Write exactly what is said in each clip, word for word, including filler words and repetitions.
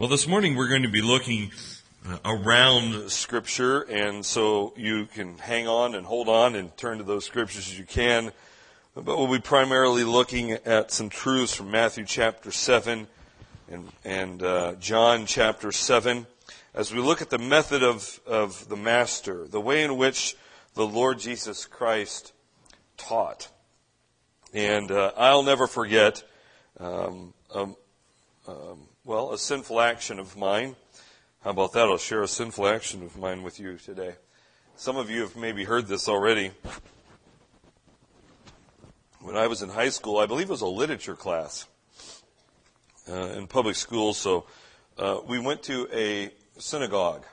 Well, this morning we're going to be looking uh, around Scripture, and so you can hang on and hold on and turn to those Scriptures as you can. But we'll be primarily looking at some truths from Matthew chapter seven and, and uh, John chapter seven as we look at the method of, of the Master, the way in which the Lord Jesus Christ taught. And uh, I'll never forget, um, um, um, well, a sinful action of mine. How about that? I'll share a sinful action of mine with you today. Some of you have maybe heard this already. When I was in high school, I believe it was a literature class uh, in public school, so uh, we went to a synagogue.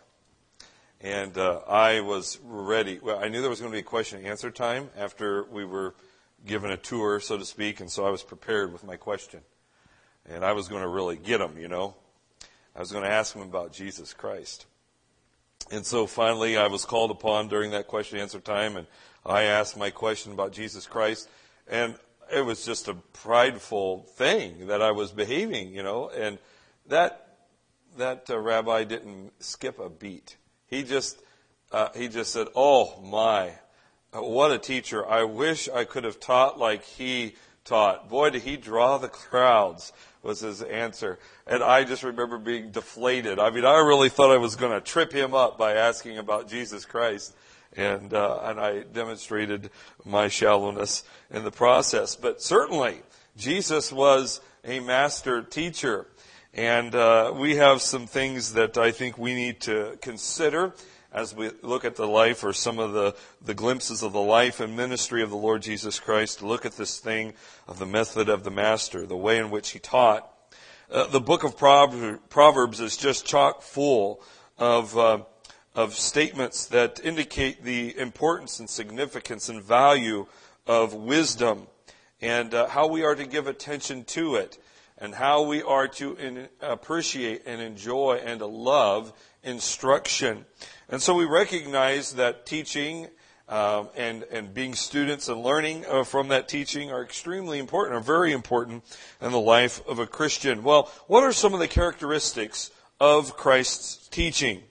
And uh, I was ready. Well, I knew there was going to be a question and answer time after we were given a tour, so to speak, and so I was prepared with my question. And I was going to really get them, you know. I was going to ask them about Jesus Christ. And so finally I was called upon during that question and answer time, and I asked my question about Jesus Christ. And it was just a prideful thing that I was behaving, you know. And that that uh, rabbi didn't skip a beat. He just uh, he just said, "Oh my, what a teacher! I wish I could have taught like he taught. Boy, did he draw the crowds," was his answer. And I just remember being deflated. I mean, I really thought I was going to trip him up by asking about Jesus Christ. And uh, and I demonstrated my shallowness in the process. But certainly, Jesus was a master teacher. And uh, we have some things that I think we need to consider as we look at the life or some of the, the glimpses of the life and ministry of the Lord Jesus Christ, to look at this thing of the method of the Master, the way in which he taught. Uh, the book of Proverbs is just chock full of uh, of statements that indicate the importance and significance and value of wisdom and uh, how we are to give attention to it, and how we are to in, appreciate and enjoy and to love instruction. And so we recognize that teaching um, and, and being students and learning uh, from that teaching are extremely important, are very important in the life of a Christian. Well, what are some of the characteristics of Christ's teaching?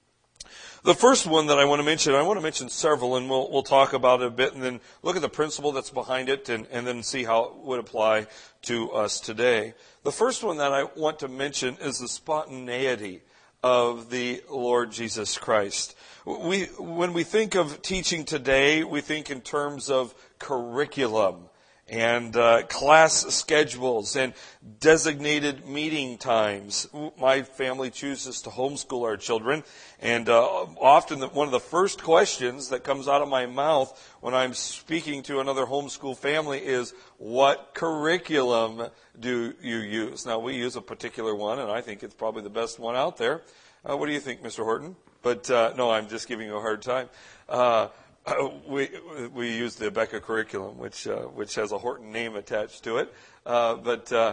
The first one that I want to mention, I want to mention several, and we'll, we'll talk about it a bit, and then look at the principle that's behind it, and, and then see how it would apply to us today. The first one that I want to mention is the spontaneity of the Lord Jesus Christ. We, when we think of teaching today, we think in terms of curriculum and uh, class schedules and designated meeting times. My family chooses to homeschool our children, and uh, often the, one of the first questions that comes out of my mouth when I'm speaking to another homeschool family is, what curriculum do you use? Now, we use a particular one, and I think it's probably the best one out there. Uh, what do you think, Mister Horton? But uh, no, I'm just giving you a hard time. Uh, Uh, we we use the Abeka curriculum, which uh, which has a Horton name attached to it. Uh, but uh,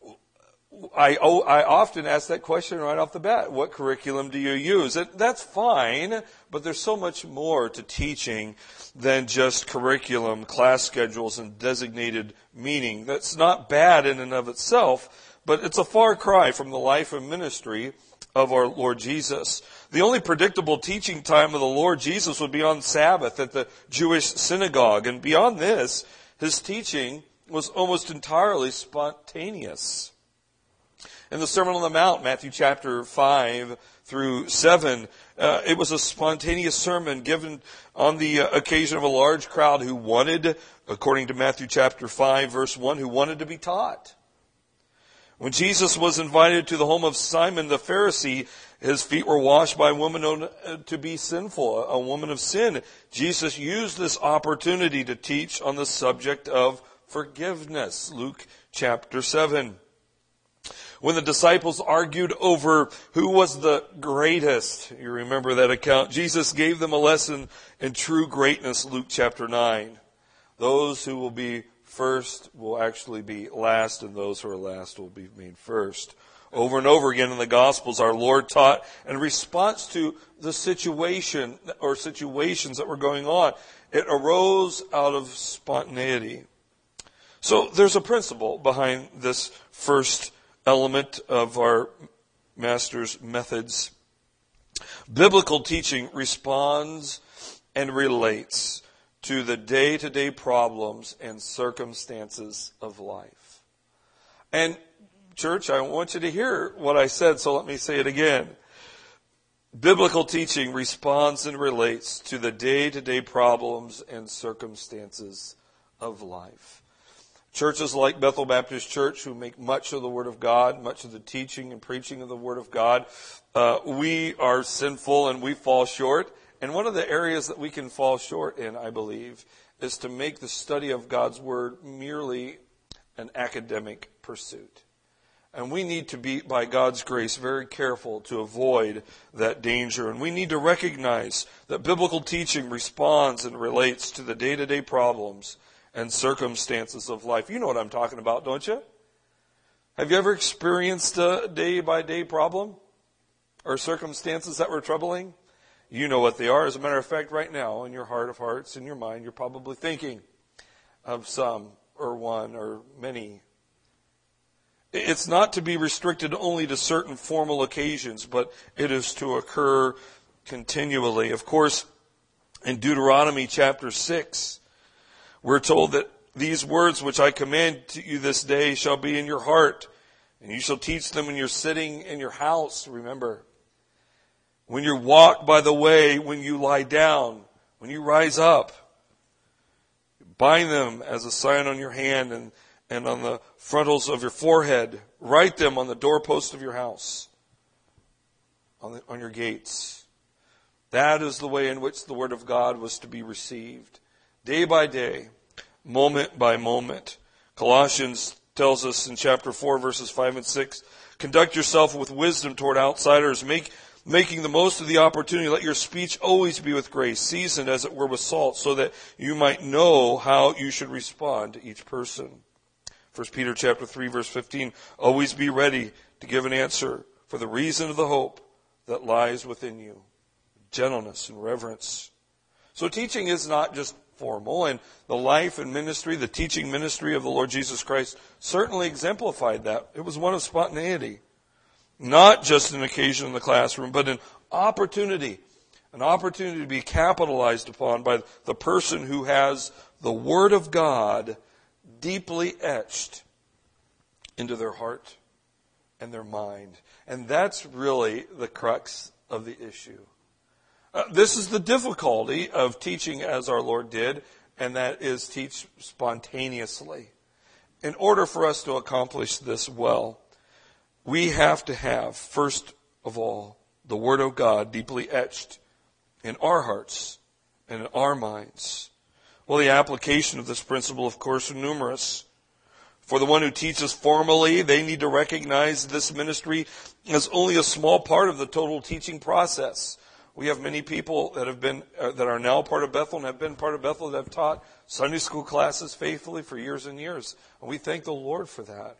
I oh, I often ask that question right off the bat: what curriculum do you use? And that's fine, but there's so much more to teaching than just curriculum, class schedules, and designated meeting. That's not bad in and of itself, but it's a far cry from the life and ministry of our Lord Jesus. The only predictable teaching time of the Lord Jesus would be on Sabbath at the Jewish synagogue. And beyond this, his teaching was almost entirely spontaneous. In the Sermon on the Mount, Matthew chapter five through seven, uh, it was a spontaneous sermon given on the uh, occasion of a large crowd who wanted, according to Matthew chapter five, verse one, who wanted to be taught. When Jesus was invited to the home of Simon the Pharisee, his feet were washed by a woman known to be sinful, a woman of sin. Jesus used this opportunity to teach on the subject of forgiveness. Luke chapter seven. When the disciples argued over who was the greatest, you remember that account, Jesus gave them a lesson in true greatness, Luke chapter nine. Those who will be first will actually be last, and those who are last will be made first. Over and over again in the Gospels, our Lord taught in response to the situation or situations that were going on. It arose out of spontaneity. So there's a principle behind this first element of our Master's methods. Biblical teaching responds and relates to the day-to-day problems and circumstances of life. And church, I want you to hear what I said, so let me say it again. Biblical teaching responds and relates to the day-to-day problems and circumstances of life. Churches like Bethel Baptist Church, who make much of the Word of God, much of the teaching and preaching of the Word of God, uh, we are sinful and we fall short. And one of the areas that we can fall short in, I believe, is to make the study of God's Word merely an academic pursuit. And we need to be, by God's grace, very careful to avoid that danger. And we need to recognize that biblical teaching responds and relates to the day-to-day problems and circumstances of life. You know what I'm talking about, don't you? Have you ever experienced a day-by-day problem or circumstances that were troubling? You know what they are. As a matter of fact, right now, in your heart of hearts, in your mind, you're probably thinking of some or one or many. It's not to be restricted only to certain formal occasions, but it is to occur continually. Of course, in Deuteronomy chapter six, we're told that these words which I command to you this day shall be in your heart, and you shall teach them when you're sitting in your house, remember. When you walk by the way, when you lie down, when you rise up. Bind them as a sign on your hand and and on the frontals of your forehead. Write them on the doorpost of your house, on, the, on your gates. That is the way in which the Word of God was to be received. Day by day, moment by moment. Colossians tells us in chapter four, verses five and six, conduct yourself with wisdom toward outsiders, make, making the most of the opportunity. Let your speech always be with grace, seasoned as it were with salt, so that you might know how you should respond to each person. First Peter chapter three, verse fifteen, always be ready to give an answer for the reason of the hope that lies within you. Gentleness and reverence. So teaching is not just formal, and the life and ministry, the teaching ministry of the Lord Jesus Christ certainly exemplified that. It was one of spontaneity. Not just an occasion in the classroom, but an opportunity. An opportunity to be capitalized upon by the person who has the Word of God deeply etched into their heart and their mind. And that's really the crux of the issue. Uh, this is the difficulty of teaching as our Lord did, and that is teach spontaneously. In order for us to accomplish this well, we have to have, first of all, the Word of God deeply etched in our hearts and in our minds. Well, the application of this principle, of course, are numerous. For the one who teaches formally, they need to recognize this ministry as only a small part of the total teaching process. We have many people that have been uh, that are now part of Bethel and have been part of Bethel that have taught Sunday school classes faithfully for years and years. And we thank the Lord for that.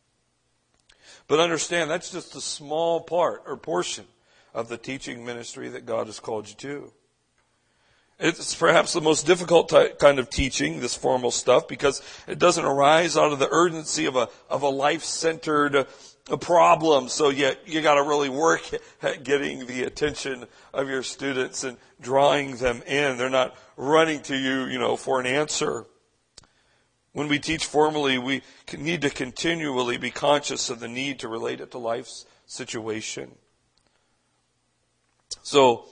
But understand, that's just a small part or portion of the teaching ministry that God has called you to. It's perhaps the most difficult ty- kind of teaching, this formal stuff, because it doesn't arise out of the urgency of a of a life-centered uh, problem. So you, you got to really work at getting the attention of your students and drawing them in. They're not running to you, you know, for an answer. When we teach formally, we need to continually be conscious of the need to relate it to life's situation. So,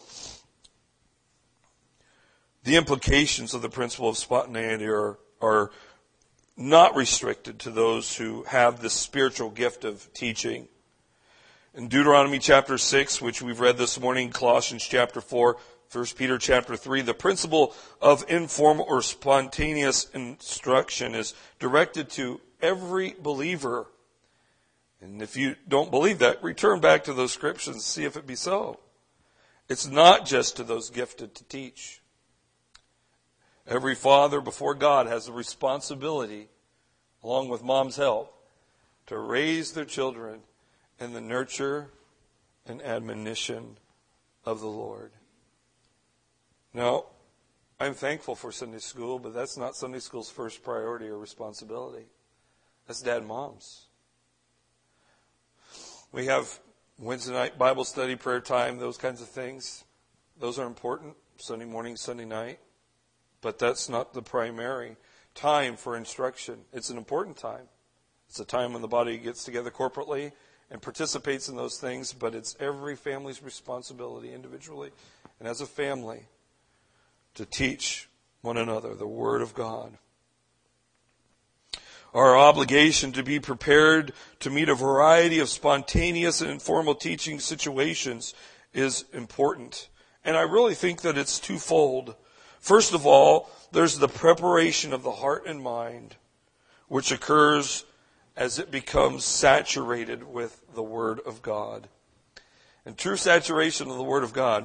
the implications of the principle of spontaneity are, are not restricted to those who have this spiritual gift of teaching. In Deuteronomy chapter six, which we've read this morning, Colossians chapter four, First Peter chapter three, the principle of informal or spontaneous instruction is directed to every believer. And if you don't believe that, return back to those scriptures and see if it be so. It's not just to those gifted to teach. Every father before God has a responsibility, along with mom's help, to raise their children in the nurture and admonition of the Lord. Now, I'm thankful for Sunday school, but that's not Sunday school's first priority or responsibility. That's dad and mom's. We have Wednesday night Bible study, prayer time, those kinds of things. Those are important. Sunday morning, Sunday night. But that's not the primary time for instruction. It's an important time. It's a time when the body gets together corporately and participates in those things, but it's every family's responsibility individually and as a family to teach one another the Word of God. Our obligation to be prepared to meet a variety of spontaneous and informal teaching situations is important. And I really think that it's twofold. First of all, there's the preparation of the heart and mind, which occurs as it becomes saturated with the Word of God. And true saturation of the Word of God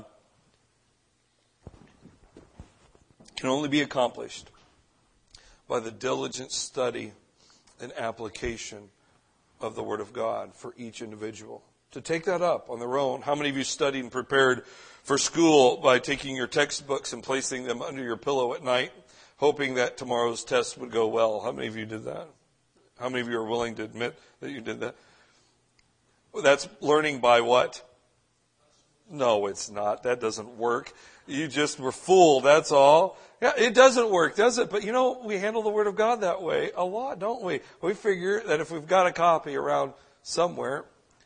can only be accomplished by the diligent study and application of the Word of God for each individual. To take that up on their own. How many of you studied and prepared for school by taking your textbooks and placing them under your pillow at night, hoping that tomorrow's test would go well? How many of you did that? How many of you are willing to admit that you did that? Well, that's learning by what? No, it's not. That doesn't work. You just were fooled, that's all. Yeah, it doesn't work, does it? But you know, we handle the Word of God that way a lot, don't we? We figure that if we've got a copy around somewhere,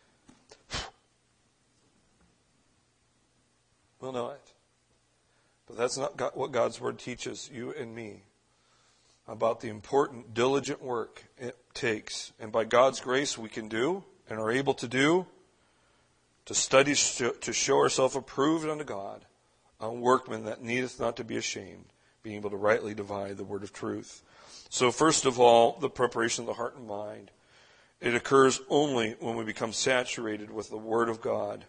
we'll know it. But that's not God, what God's Word teaches you and me about the important, diligent work it takes. And by God's grace we can do and are able to do, to study to show ourselves approved unto God, a workman that needeth not to be ashamed, being able to rightly divide the word of truth. So first of all, the preparation of the heart and mind. It occurs only when we become saturated with the Word of God.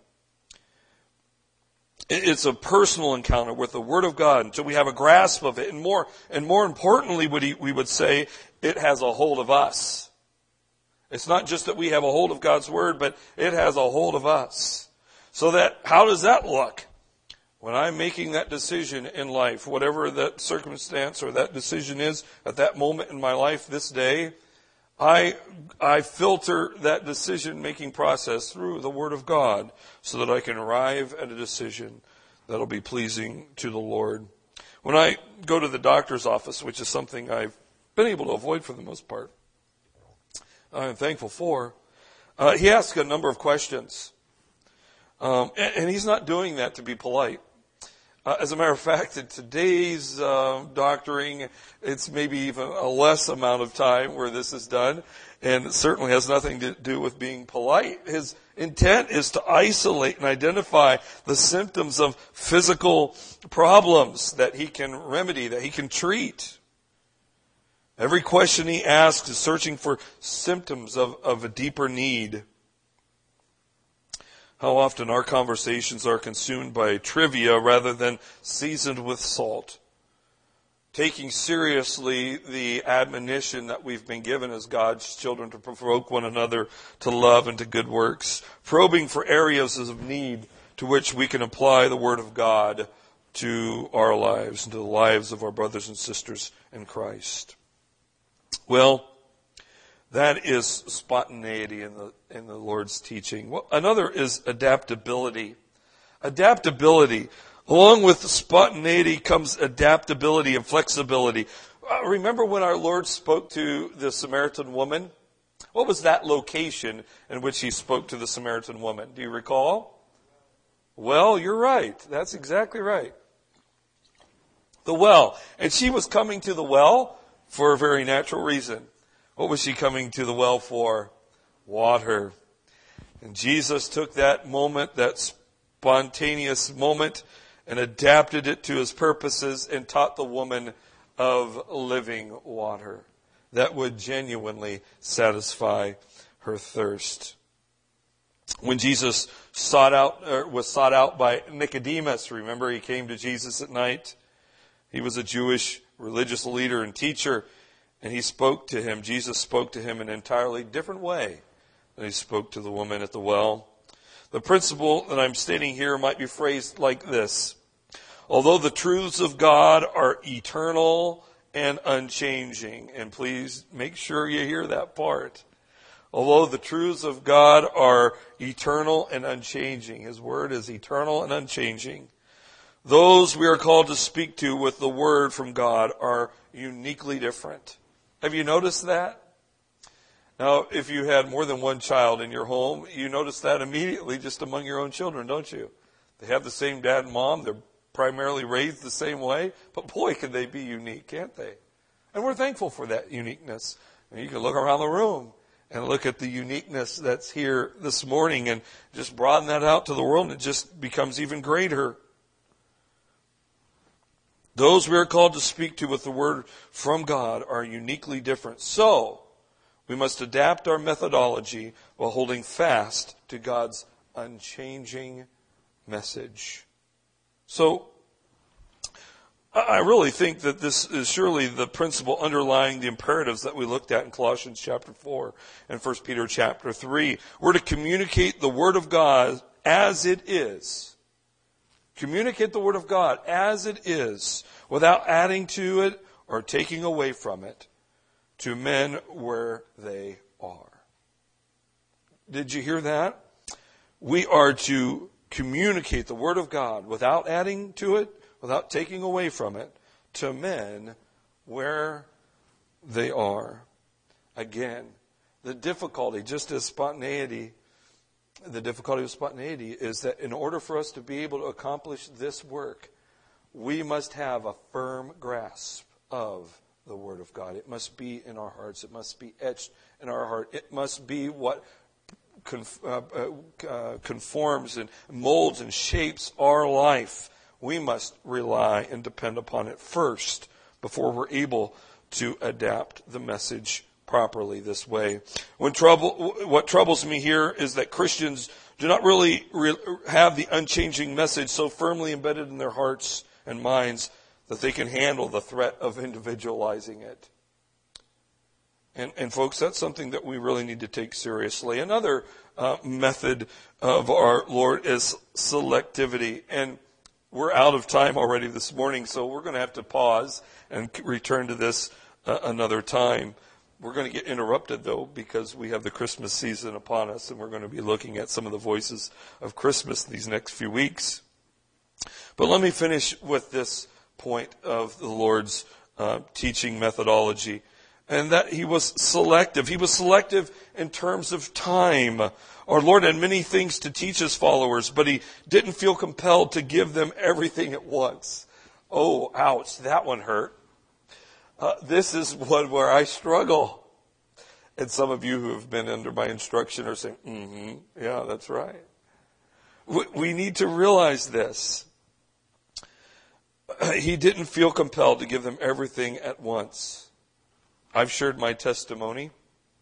It's a personal encounter with the Word of God until we have a grasp of it. And more, and more importantly, we would say it has a hold of us. It's not just that we have a hold of God's Word, but it has a hold of us. So that, how does that look? When I'm making that decision in life, whatever that circumstance or that decision is at that moment in my life this day, I I filter that decision-making process through the Word of God so that I can arrive at a decision that'll be pleasing to the Lord. When I go to the doctor's office, which is something I've been able to avoid for the most part, I'm thankful for, uh, he asks a number of questions. Um, and, and he's not doing that to be polite. Uh, as a matter of fact, in today's uh, doctoring, it's maybe even a less amount of time where this is done, and it certainly has nothing to do with being polite. His intent is to isolate and identify the symptoms of physical problems that he can remedy, that he can treat. Every question he asks is searching for symptoms of, of a deeper need. How often our conversations are consumed by trivia rather than seasoned with salt. Taking seriously the admonition that we've been given as God's children to provoke one another to love and to good works. Probing for areas of need to which we can apply the Word of God to our lives and to the lives of our brothers and sisters in Christ. Well, that is spontaneity in the in the Lord's teaching. Well, another is adaptability. Adaptability. Along with spontaneity comes adaptability and flexibility. Uh, remember when our Lord spoke to the Samaritan woman? What was that location in which he spoke to the Samaritan woman? Do you recall? Well, you're right. That's exactly right. The well. And she was coming to the well for a very natural reason. What was she coming to the well for? Water. And Jesus took that moment, that spontaneous moment, and adapted it to his purposes and taught the woman of living water that would genuinely satisfy her thirst. When Jesus sought out, or was sought out by Nicodemus, remember he came to Jesus at night. He was a Jewish religious leader and teacher. And he spoke to him, Jesus spoke to him in an entirely different way than he spoke to the woman at the well. The principle that I'm stating here might be phrased like this. Although the truths of God are eternal and unchanging, and please make sure you hear that part. Although the truths of God are eternal and unchanging. His word is eternal and unchanging. Those we are called to speak to with the word from God are uniquely different. Have you noticed that? Now, if you had more than one child in your home, you notice that immediately just among your own children, don't you? They have the same dad and mom. They're primarily raised the same way. But boy, can they be unique, can't they? And we're thankful for that uniqueness. And you can look around the room and look at the uniqueness that's here this morning and just broaden that out to the world, and it just becomes even greater. Those we are called to speak to with the word from God are uniquely different. So, we must adapt our methodology while holding fast to God's unchanging message. So, I really think that this is surely the principle underlying the imperatives that we looked at in Colossians chapter four and First Peter chapter three. We're to communicate the Word of God as it is. Communicate the Word of God as it is, without adding to it or taking away from it, to men where they are. Did you hear that? We are to communicate the Word of God without adding to it, without taking away from it, to men where they are. Again, the difficulty, just as spontaneity, the difficulty of spontaneity is that in order for us to be able to accomplish this work, we must have a firm grasp of the Word of God. It must be in our hearts. It must be etched in our heart. It must be what conf- uh, uh, conforms and molds and shapes our life. We must rely and depend upon it first before we're able to adapt the message properly this way. When trouble, what troubles me here is that Christians do not really re- have the unchanging message so firmly embedded in their hearts and minds that they can handle the threat of individualizing it. And, and folks, that's something that we really need to take seriously. Another uh, method of our Lord is selectivity. And we're out of time already this morning, so we're going to have to pause and return to this uh, another time. We're going to get interrupted, though, because we have the Christmas season upon us, and we're going to be looking at some of the voices of Christmas these next few weeks. But let me finish with this point of the Lord's uh, teaching methodology, and that he was selective. He was selective in terms of time. Our Lord had many things to teach his followers, but he didn't feel compelled to give them everything at once. Oh, ouch, that one hurt. Uh, this is one where I struggle. And some of you who have been under my instruction are saying, mm-hmm, yeah, that's right. We, we need to realize this. He didn't feel compelled to give them everything at once. I've shared my testimony.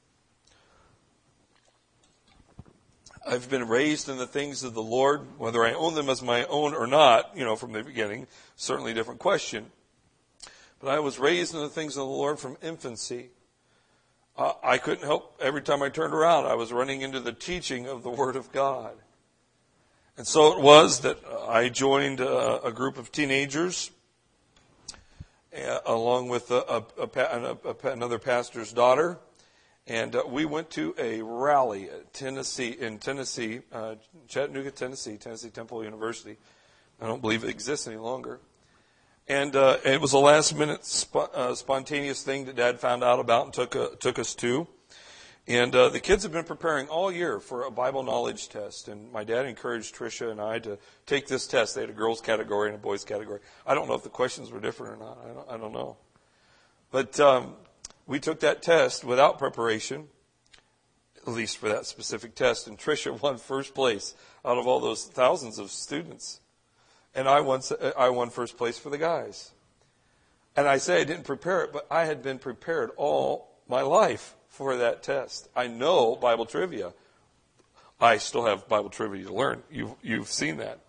I've been raised in the things of the Lord, whether I own them as my own or not, you know, from the beginning, certainly a different question. But I was raised in the things of the Lord from infancy. Uh, I couldn't help, every time I turned around, I was running into the teaching of the Word of God. And so it was that I joined a, a group of teenagers, uh, along with a, a, a, a, another pastor's daughter. And uh, we went to a rally at Tennessee, in Tennessee, uh, Chattanooga, Tennessee, Tennessee Temple University. I don't believe it exists any longer. And uh, it was a last-minute sp- uh, spontaneous thing that Dad found out about and took uh, took us to. And uh, the kids have been preparing all year for a Bible knowledge test. And my dad encouraged Tricia and I to take this test. They had a girls' category and a boys' category. I don't know if the questions were different or not. I don't, I don't know. But um, we took that test without preparation, at least for that specific test. And Tricia won first place out of all those thousands of students. And I won, I won first place for the guys. And I say I didn't prepare it, but I had been prepared all my life for that test. I know Bible trivia. I still have Bible trivia to learn. You've, you've seen that.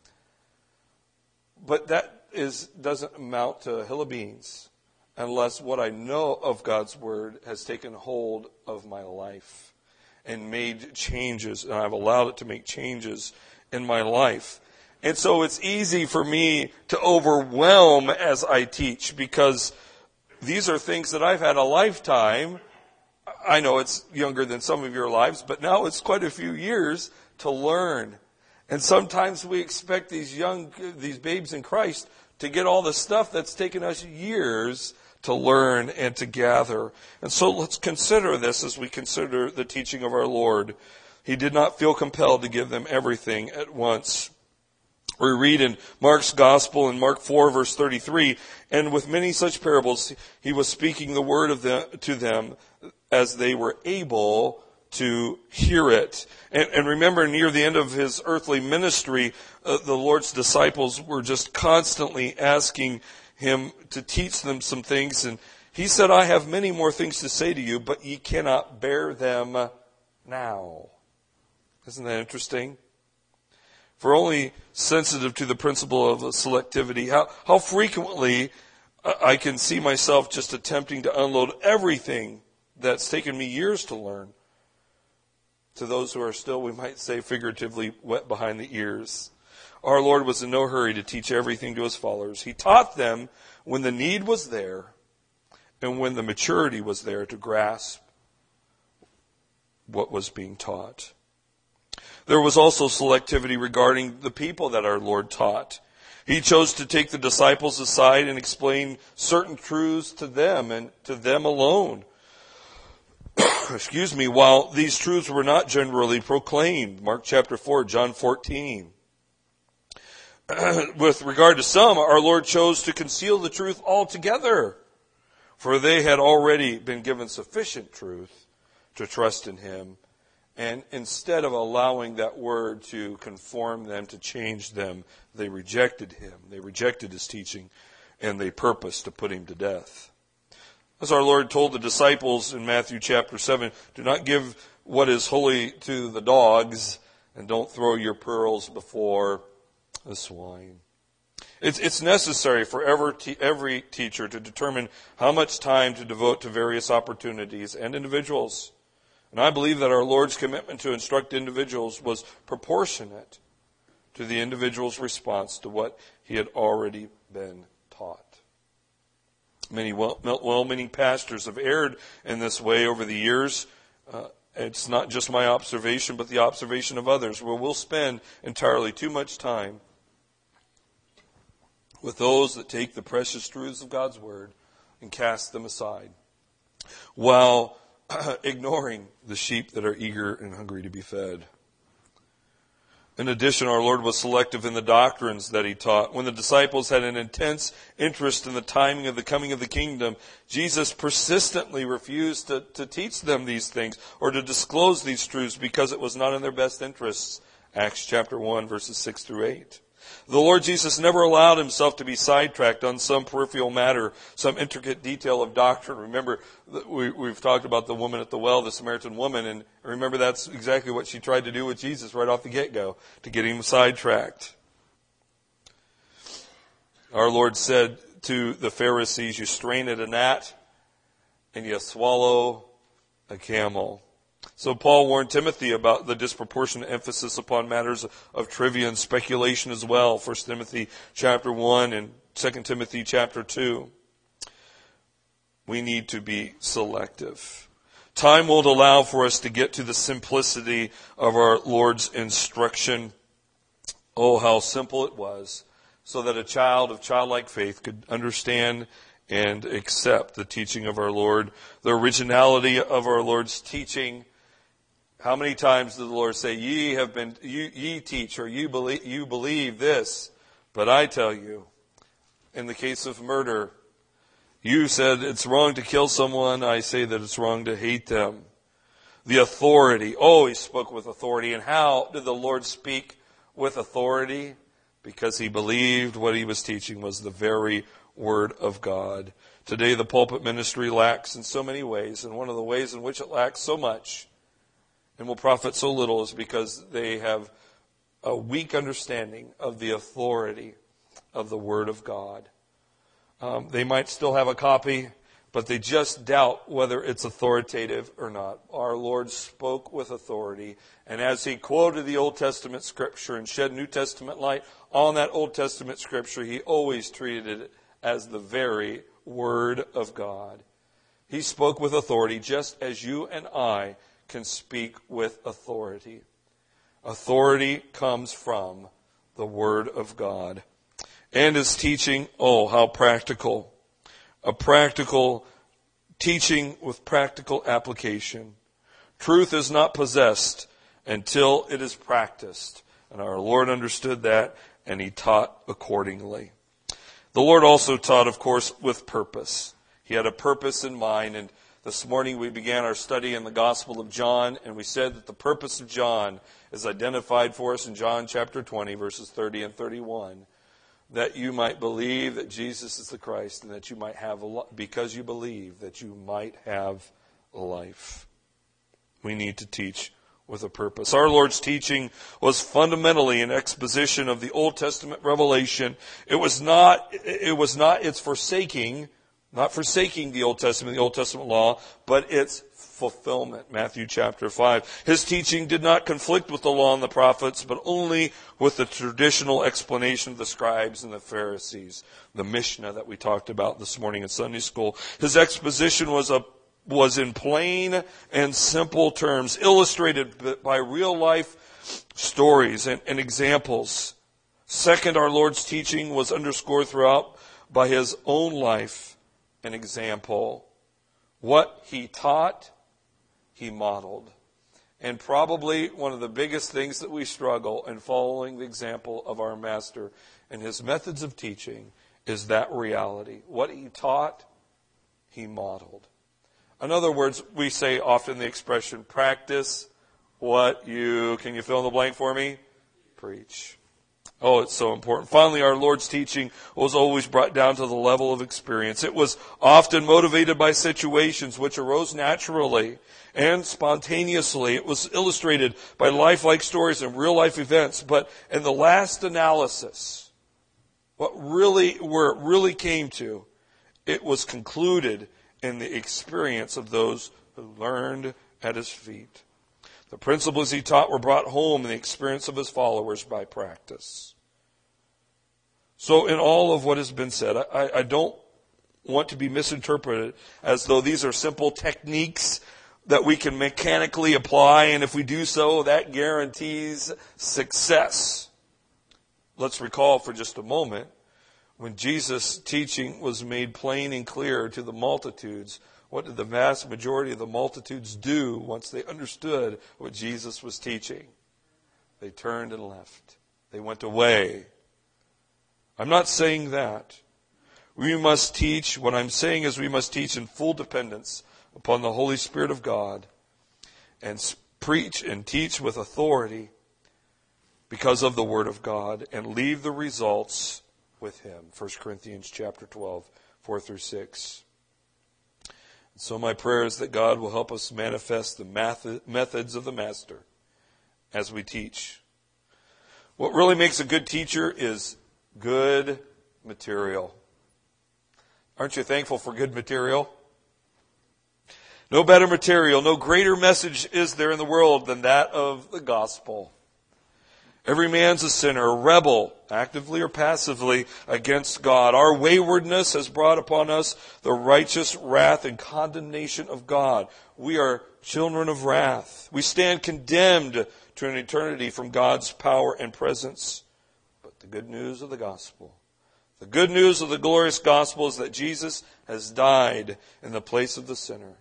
But that is doesn't amount to a hill of beans unless what I know of God's Word has taken hold of my life and made changes, and I've allowed it to make changes in my life. And so it's easy for me to overwhelm as I teach because these are things that I've had a lifetime I know it's younger than some of your lives, but now it's quite a few years to learn. And sometimes we expect these young, these babes in Christ to get all the stuff that's taken us years to learn and to gather. And so let's consider this as we consider the teaching of our Lord. He did not feel compelled to give them everything at once. We read in Mark's Gospel in Mark four verse thirty-three, and with many such parables he was speaking the word of them to them as they were able to hear it. And, and remember, near the end of his earthly ministry, uh, the Lord's disciples were just constantly asking him to teach them some things. And he said, I have many more things to say to you, but ye cannot bear them now. Isn't that interesting? If we're only sensitive to the principle of selectivity, how, how frequently I can see myself just attempting to unload everything that's taken me years to learn to those who are still, we might say figuratively, wet behind the ears. Our Lord was in no hurry to teach everything to his followers. He taught them when the need was there and when the maturity was there to grasp what was being taught. There was also selectivity regarding the people that our Lord taught. He chose to take the disciples aside and explain certain truths to them and to them alone. Excuse me, while these truths were not generally proclaimed. Mark chapter four, John fourteen. With regard to some, our Lord chose to conceal the truth altogether, for they had already been given sufficient truth to trust in him. And instead of allowing that word to conform them, to change them, they rejected him. They rejected his teaching, and they purposed to put him to death. As our Lord told the disciples in Matthew chapter seven, do not give what is holy to the dogs, and don't throw your pearls before the swine. It's, it's necessary for every, te- every teacher to determine how much time to devote to various opportunities and individuals. And I believe that our Lord's commitment to instruct individuals was proportionate to the individual's response to what he had already been taught. Many well-meaning pastors have erred in this way over the years. Uh, it's not just my observation, but the observation of others, where we'll spend entirely too much time with those that take the precious truths of God's Word and cast them aside, while ignoring the sheep that are eager and hungry to be fed. In addition, our Lord was selective in the doctrines that he taught. When the disciples had an intense interest in the timing of the coming of the kingdom, Jesus persistently refused to, to teach them these things or to disclose these truths because it was not in their best interests. Acts chapter one, verses six through eight. The Lord Jesus never allowed himself to be sidetracked on some peripheral matter, some intricate detail of doctrine. Remember, we, we've talked about the woman at the well, the Samaritan woman, and remember that's exactly what she tried to do with Jesus right off the get-go, to get him sidetracked. Our Lord said to the Pharisees, you strain at a gnat and you swallow a camel. So Paul warned Timothy about the disproportionate emphasis upon matters of trivia and speculation as well. First Timothy chapter one and Second Timothy chapter two. We need to be selective. Time won't allow for us to get to the simplicity of our Lord's instruction. Oh, how simple it was, so that a child of childlike faith could understand and accept the teaching of our Lord. The originality of our Lord's teaching. How many times did the Lord say, ye have been, you, ye teach, or you believe, you believe this, but I tell you, in the case of murder, you said it's wrong to kill someone, I say that it's wrong to hate them. The authority, oh, he spoke with authority. And how did the Lord speak with authority? Because he believed what he was teaching was the very Word of God. Today the pulpit ministry lacks in so many ways, and one of the ways in which it lacks so much and will profit so little is because they have a weak understanding of the authority of the Word of God. Um, they might still have a copy, but they just doubt whether it's authoritative or not. Our Lord spoke with authority, and as he quoted the Old Testament Scripture and shed New Testament light on that Old Testament Scripture, he always treated it as the very Word of God. He spoke with authority, just as you and I can speak with authority. Authority comes from the Word of God. And his teaching, oh, how practical. A practical teaching with practical application. Truth is not possessed until it is practiced. And our Lord understood that, and he taught accordingly. The Lord also taught, of course, with purpose. He had a purpose in mind, and this morning we began our study in the Gospel of John, and we said that the purpose of John is identified for us in John chapter twenty, verses thirty and thirty-one, that you might believe that Jesus is the Christ, and that you might have, a li- because you believe, that you might have life. We need to teach with a purpose. Our Lord's teaching was fundamentally an exposition of the Old Testament revelation. It was not, it was not its forsaking, not forsaking the Old Testament, the Old Testament law, but its fulfillment. Matthew chapter five. His teaching did not conflict with the law and the prophets, but only with the traditional explanation of the scribes and the Pharisees, the Mishnah that we talked about this morning in Sunday school. His exposition was a was in plain and simple terms, illustrated by real life stories and, and examples. Second, our Lord's teaching was underscored throughout by his own life and example. What he taught, he modeled. And probably one of the biggest things that we struggle in following the example of our Master and his methods of teaching is that reality. What he taught, he modeled. In other words, we say often the expression, practice what you, can you fill in the blank for me? Preach. Oh, it's so important. Finally, our Lord's teaching was always brought down to the level of experience. It was often motivated by situations which arose naturally and spontaneously. It was illustrated by lifelike stories and real-life events. But in the last analysis, what really, where it really came to, it was concluded in the experience of those who learned at his feet. The principles he taught were brought home in the experience of his followers by practice. So in all of what has been said, I, I don't want to be misinterpreted as though these are simple techniques that we can mechanically apply, and if we do so, that guarantees success. Let's recall for just a moment, when Jesus' teaching was made plain and clear to the multitudes, what did the vast majority of the multitudes do once they understood what Jesus was teaching? They turned and left. They went away. I'm not saying that. We must teach, what I'm saying is we must teach in full dependence upon the Holy Spirit of God and preach and teach with authority because of the Word of God and leave the results with him. First Corinthians chapter twelve, four through six. So my prayer is that God will help us manifest the methods of the Master as we teach. What really makes a good teacher is good material. Aren't you thankful for good material? No better material, no greater message is there in the world than that of the gospel. Every man's a sinner, a rebel, actively or passively, against God. Our waywardness has brought upon us the righteous wrath and condemnation of God. We are children of wrath. We stand condemned to an eternity from God's power and presence. But the good news of the gospel, the good news of the glorious gospel is that Jesus has died in the place of the sinner.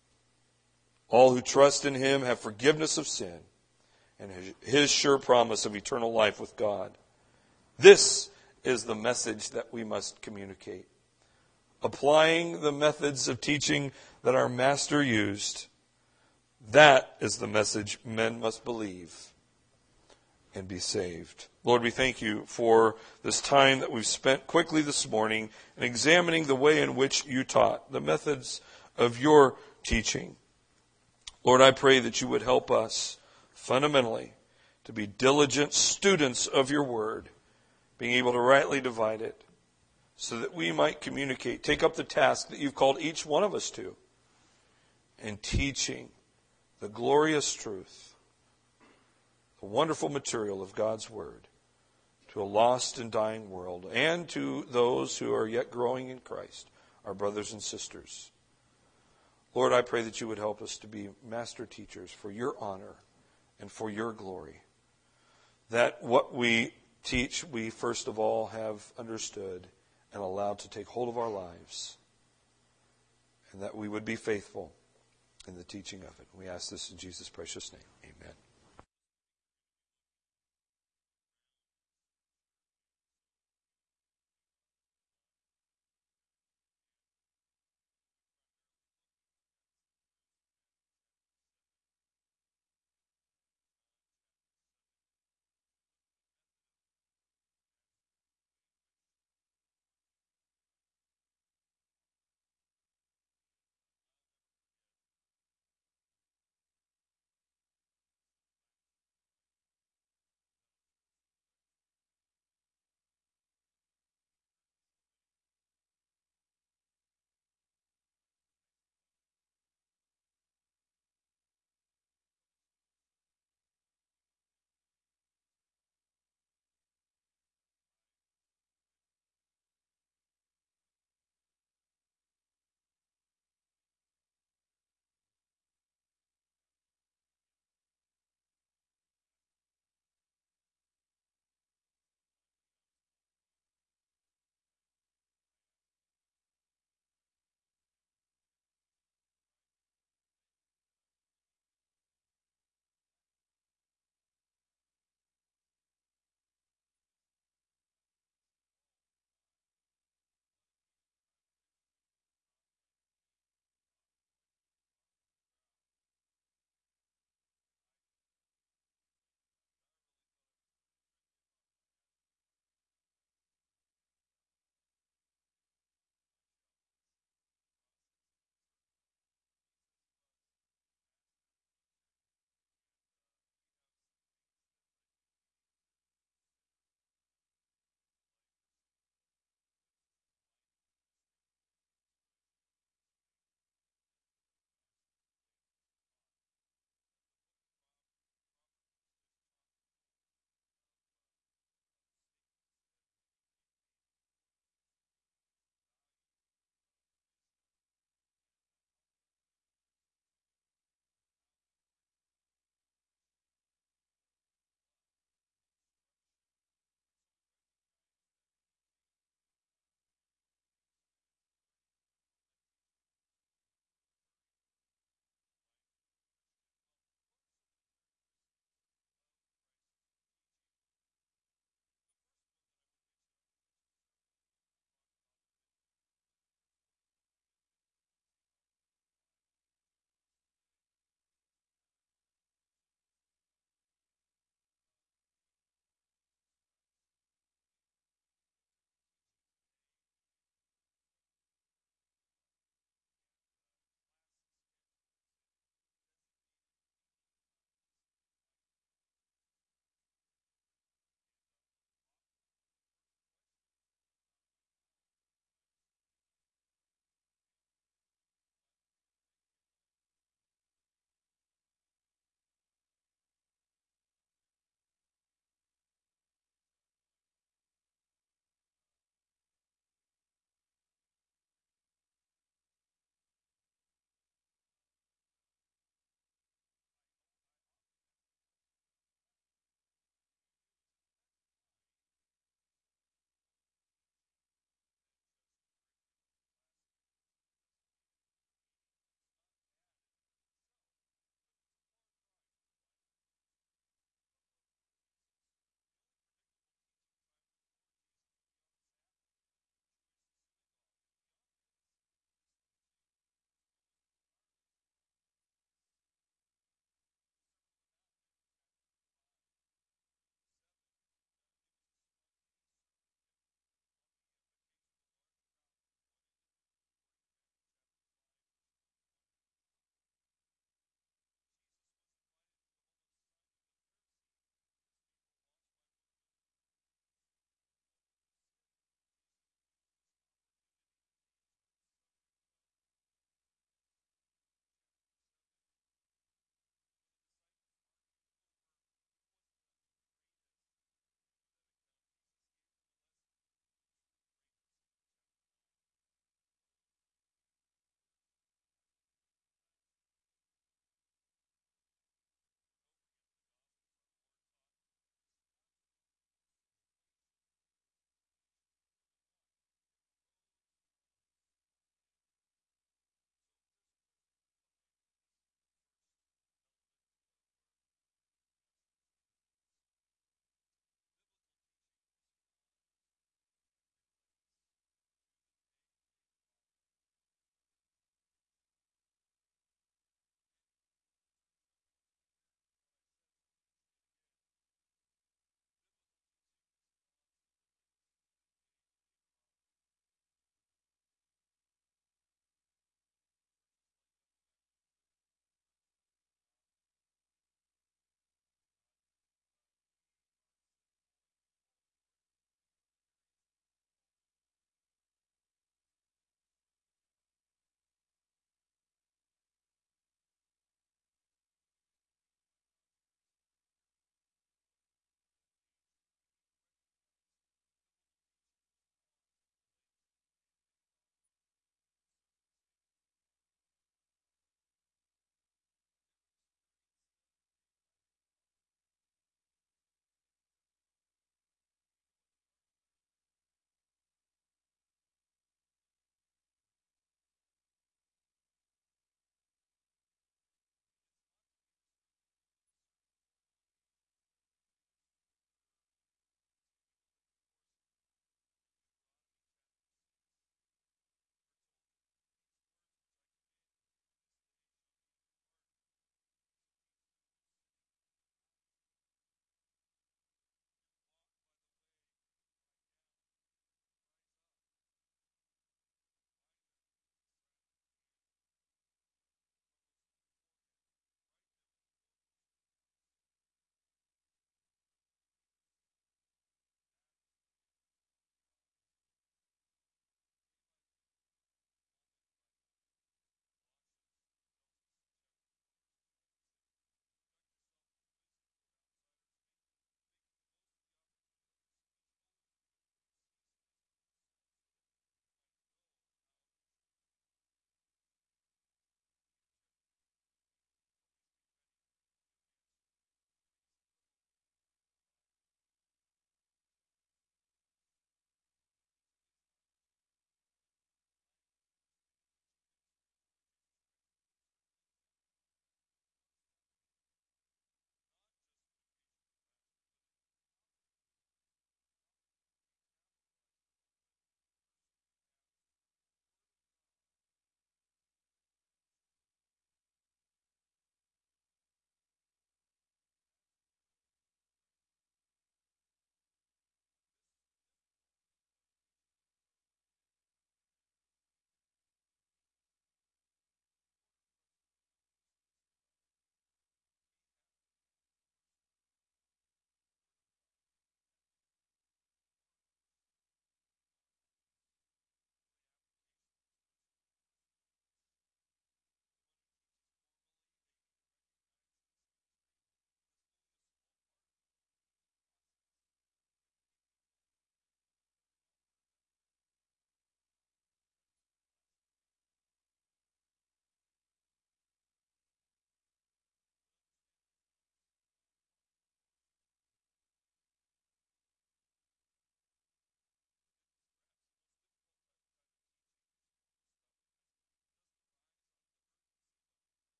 All who trust in him have forgiveness of sin and his sure promise of eternal life with God. This is the message that we must communicate. Applying the methods of teaching that our Master used, that is the message men must believe and be saved. Lord, we thank you for this time that we've spent quickly this morning in examining the way in which you taught, the methods of your teaching. Lord, I pray that you would help us fundamentally to be diligent students of your word, being able to rightly divide it, so that we might communicate, take up the task that you've called each one of us to, in teaching the glorious truth, the wonderful material of God's word, to a lost and dying world, and to those who are yet growing in Christ, our brothers and sisters. Lord, I pray that you would help us to be master teachers for your honor and for your glory. That what we teach, we first of all have understood and allowed to take hold of our lives. And that we would be faithful in the teaching of it. We ask this in Jesus' precious name.